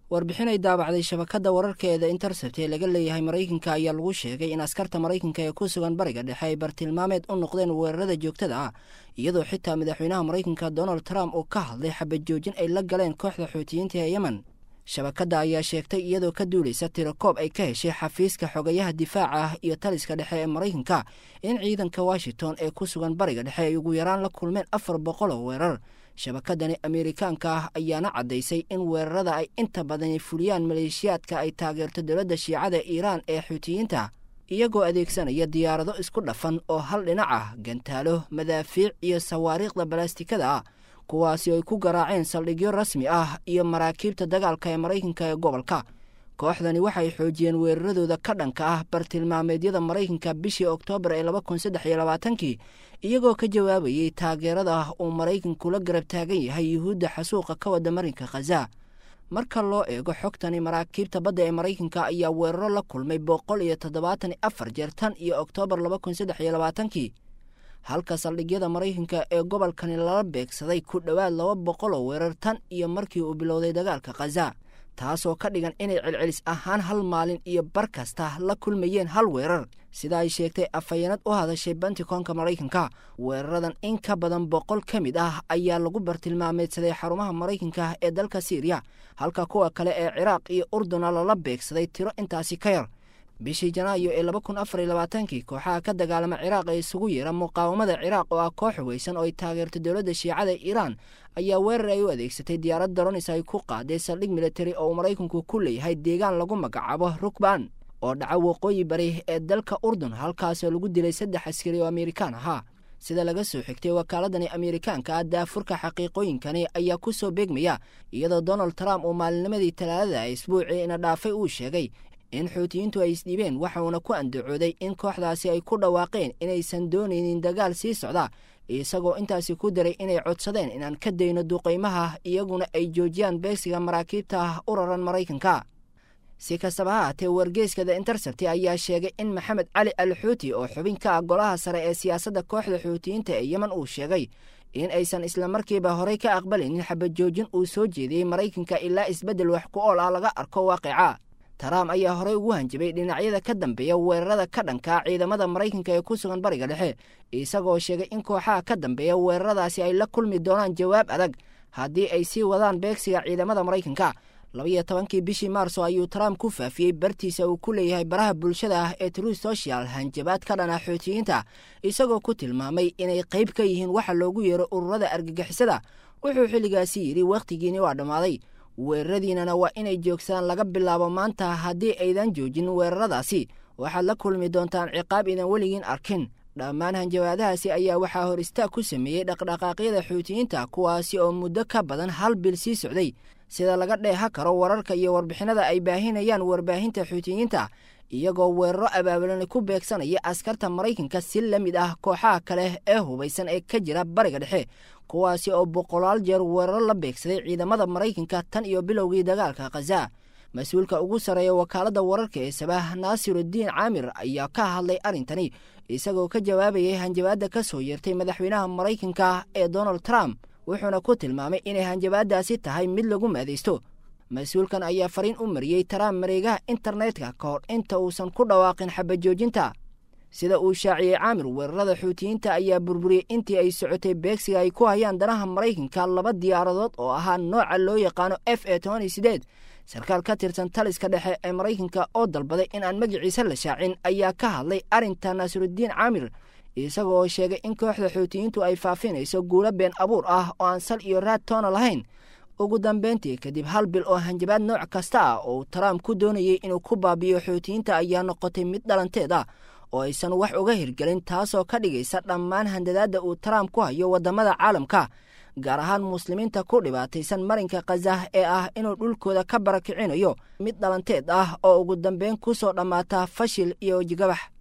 warbixin ay daabacday shabakada wararkeeda Intercept ee laga leeyahay Mareykanka ayaa lagu sheegay in askarta Mareykanka ee ku sugan bariga dhexe ay bartilmaameed u noqdeen weerarada joogtada ah iyadoo xitaa madaxweynaha Mareykanka Donald Trump uu ka hadlay xabad joojin ay la galeen kooxda Xuutiyiinta ee Yemen. Shabakada ayaa sheegtay iyadoo ka duuleysa tirakoob ay ka heshay xafiiska xogayaha difaaca iyo taliska dhexe ee Mareykanka in ciidanka Washington ee ku sugan bariga dhexe ay ugu yaraan la kulmeen 400 oo weerar. Shabakadani Ameerikaanka ah ayaana caddaysay in weerarada ay inta badan fuliyaan maleeshiyaadka ay taageerto dowladda Shiicada Iiraan ee Xuutiyiinta iyagoo adeegsanaya diyaarado isku dhafan oo hal dhinac ah, gantaalo, madaafiic iyo sawaariikhda balaastikada ah kuwaasi ay ku garaaceen saldhigyo rasmi ah iyo maraakiibta dagaalka ee Mareykanka ee gobolka. Kooxdani waxay xoojiyeen weeraradooda ka dhanka ah bartilmaameedyada Mareykanka bishii Oktoobar ee 2023 iyagoo ka jawaabayay taageerada uu Mareykanku la garab taagan yahay Yuhuudda xasuuqa ka wada marinka Gaza. Marka loo eego xogtani, maraakiibta badda ee Mareykanka ayaa weeraro la kulmay 174 jeer tan iyo Oktoobar 2023 halka saldhigyada Mareykanka ee gobolkani lala beegsaday ku dhawaad 200 oo weerar tan iyo markii uu bilowday dagaalka Gaza, taasoo ka dhigan inay celcelis ahaan hal maalin iyo bar kasta la kulmayeen hal weerar. Sida ay sheegtay afhayeenad u hadashay Pentagonka Mareykanka, weeraradan in ka badan 100 ka mid ah ayaa lagu bartilmaameedsaday xarumaha Mareykanka ee dalka Syria, halka kuwa kale ee Ciraaq iyo Urdun lala beegsaday tiro intaasi ka yar. bishii Janaayo ee 2024 kooxaha ka dagaalama Ciraaq ee isugu yeera muqaawamada Ciraaq oo ah koox weysan oo ay taageerto dowladda Shiicada Iiraan ayaa weerar ay u adeegsatay diyaarad drones ay ku qaaday saldhig military oo Mareykanku ku leeyahay deegaan lagu magacaabo Rukban oo dhaca waqooyi bari ee dalka Urdun, halkaas oo lagu dilay 3 askari oo Ameerikaan ah. Sida laga soo xigtay wakaaladani Ameerikaanka, daafurka xaqiiqooyinkani ayaa ku soo beegmaya iyadoo Donald Trump uu maalinimadii Talaadada isbuucii ina dhaafay uu sheegay in Xuutiyiintu ay isdhiibeen, waxaana ku andacooday in kooxdaasi ay ku dhawaaqeen inaysan doonaynin dagaal sii socda, isagoo intaasi ku daray inay codsadeen inaan ka dayno duqeymaha iyaguna ay joojiyaan beegsiga maraakiibta u raran Mareykanka. Si kastaba ha ahaatee, wargeyska The Intercept ayaa sheegay in Maxamed Cali Al-Xuuti oo xubin ka ah golaha sare ee siyaasadda kooxda Xuutiyiinta ee Yemen uu sheegay in aysan isla markiiba horey ka aqbalinin xabad joojin uu soo jeediyey Mareykanka ilaa isbeddel wax ku ool ah laga arko waaqica. Trump ayaa horey ugu hanjabay dhinacyada ka dambeeya weerarada ka dhanka ciidamada Mareykanka ee ku sugan bariga dhexe, isagoo sheegay in kooxaha ka dambeeya weeraradaasi ay la kulmi doonaan jawaab adag haddii ay sii wadaan beegsiga ciidamada Mareykanka. 12 bishii Maarso ayuu Trump ku faafiyey bartiisa uu ku leeyahay baraha bulshada ah ee Truth Social hanjabaad ka dhana Xuutiyiinta, isagoo ku tilmaamay inay qayb ka yihiin waxa loogu yeero ururada argagixisada. Wuxuu xilligaasi yidhi waqtigiini waa dhammaaday, weeraradiinana waa inay joogsadaan laga bilaabo maanta. Haddii aydan joojin weeraradaasi waxaad la kulmi doontaan ciqaab idan weligiin arkin. Dhammaan hanjabaadahaasi ayaa waxaa hor istaag ku sameeyey dhaqdhaqaaqyada Xuutiyiinta kuwaasi oo muddo ka badan hal bil sii socday, sida laga dheeha karo wararka iyo warbixinada ay baahinayaan warbaahinta Xuutiyiinta, iyagoo weeraro abaabulan ku beegsanaya askarta Mareykanka si la mid ah kooxaha kale ee hubeysan ee ka jira bariga dhexe, kuwaasi oo 100 jeer weeraro la beegsaday ciidamada Mareykanka tan iyo bilowgii dagaalka Gaza. Mas'uulka ugu sareeya wakaaladda wararka ee Sabah, Nasiruddin Aamir, ayaa ka hadlay arrintani isagoo ka jawaabayay hanjabaadda ka soo yeertay madaxweynaha Mareykanka ee Donald Trump, wuxuuna ku tilmaamay inay hanjabaaddaasi tahay mid lagu maadeysto. Mas'uulkan ayaa fariin u mariyey Trump mareegaha internetka ka hor inta uusan ku dhawaaqin xabad joojinta. Sida uu shaaciyey Aamir, weerarada Xuutiyiinta ayaa burburiyey intii ay socotay beegsiga ay ku hayaan danaha Mareykanka 2 diyaaradood oo ahaa nooca loo yaqaano F-28. Sarkaal ka tirsan taliska dhexe ee Mareykanka oo dalbaday in aan magaciisa la shaacin ayaa ka hadlay arrinta Nasiruddin Aamir, isagoo sheegay in kooxda Xuutiyiintu ay faafinayso guulo been abuur ah oo aan sal iyo raad toona lahayn. Ugu dambeyntii, kadib hal bil oo hanjabaad nooc kasta ah oo Trump ku doonayay inuu ku baabiyo Xuutiyiinta ayaa noqotay mid dhalanteed ah oo aysan wax uga hirgelin, taasoo ka dhigaysa dhammaan handadaadda uu Trump ku hayo wadamada caalamka, gaar ahaan muslimiinta ku dhibaataysan marinka Gaza ee ah inuu dhulkooda ka barakicinayo, mid dhalanteed ah oo ugu dambeyn ku soo dhammaata fashil iyo jigabax.